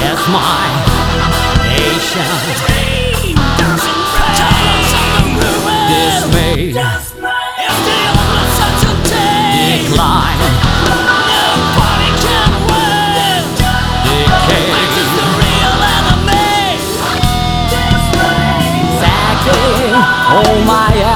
It's my nation. Dismay. Decline. Nobody can win. Decay. Life is the real enemy. Sacking. Oh my